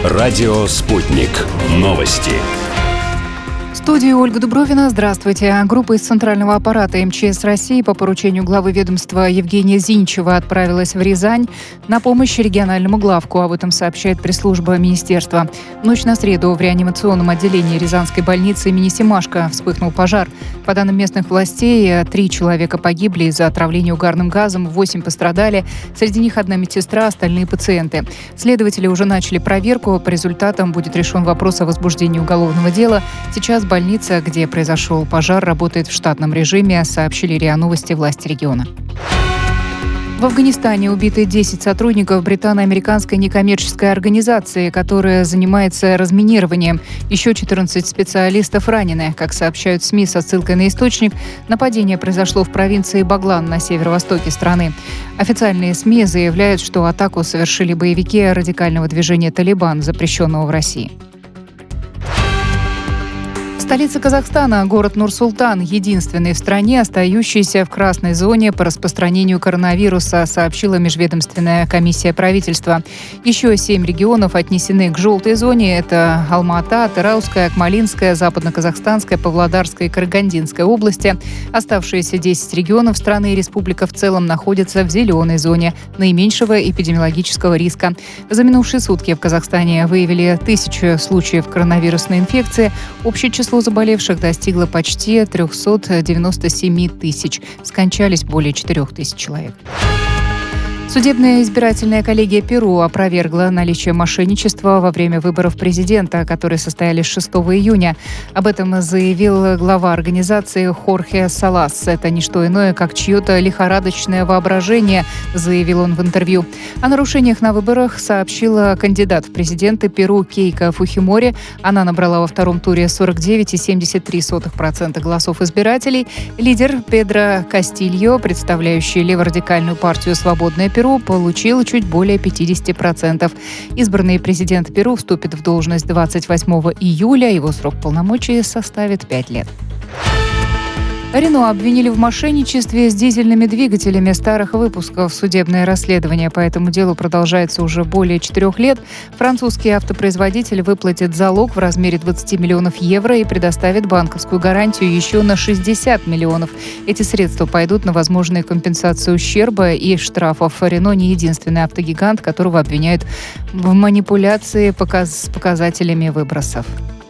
Радио «Спутник». Новости. В студии Ольга Дубровина. Здравствуйте. Группа из Центрального аппарата МЧС России по поручению главы ведомства Евгения Зинчева отправилась в Рязань на помощь региональному главку. Об этом сообщает пресс-служба министерства. В ночь на среду в реанимационном отделении Рязанской больницы имени Семашко вспыхнул пожар. По данным местных властей, 3 человека погибли из-за отравления угарным газом, 8 пострадали. Среди них 1 медсестра, остальные пациенты. Следователи уже начали проверку. По результатам будет решен вопрос о возбуждении уголовного дела. Сейчас больница, где произошел пожар, работает в штатном режиме, сообщили РИА Новости власти региона. В Афганистане убиты 10 сотрудников британо-американской некоммерческой организации, которая занимается разминированием. Еще 14 специалистов ранены. Как сообщают СМИ со ссылкой на источник, нападение произошло в провинции Баглан на северо-востоке страны. Официальные СМИ заявляют, что атаку совершили боевики радикального движения «Талибан», запрещенного в России. Столица Казахстана, город Нур-Султан, единственный в стране, остающийся в красной зоне по распространению коронавируса, сообщила межведомственная комиссия правительства. Еще 7 регионов отнесены к желтой зоне. Это Алма-Ата, Атырауская, Акмолинская, Западно-Казахстанская, Павлодарская и Карагандинская области. Оставшиеся 10 регионов страны и республика в целом находятся в зеленой зоне наименьшего эпидемиологического риска. За минувшие сутки в Казахстане выявили 1000 случаев коронавирусной инфекции. Общее число заболевших достигло почти 397 тысяч. Скончались более 4000 человек. Судебная избирательная коллегия Перу опровергла наличие мошенничества во время выборов президента, которые состоялись 6 июня. Об этом заявил глава организации Хорхе Салас. Это не что иное, как чье-то лихорадочное воображение, заявил он в интервью. О нарушениях на выборах сообщила кандидат в президенты Перу Кейко Фухимори. Она набрала во втором туре 49,73% голосов избирателей. Лидер Педро Кастильо, представляющий леворадикальную партию «Свободная Перу», получил чуть более 50%. Избранный президент Перу вступит в должность 28 июля. Его срок полномочий составит 5 лет. Рено обвинили в мошенничестве с дизельными двигателями старых выпусков. Судебное расследование по этому делу продолжается уже более 4 лет. Французский автопроизводитель выплатит залог в размере 20 миллионов евро и предоставит банковскую гарантию еще на 60 миллионов. Эти средства пойдут на возможную компенсацию ущерба и штрафов. Рено не единственный автогигант, которого обвиняют в манипуляции с показателями выбросов.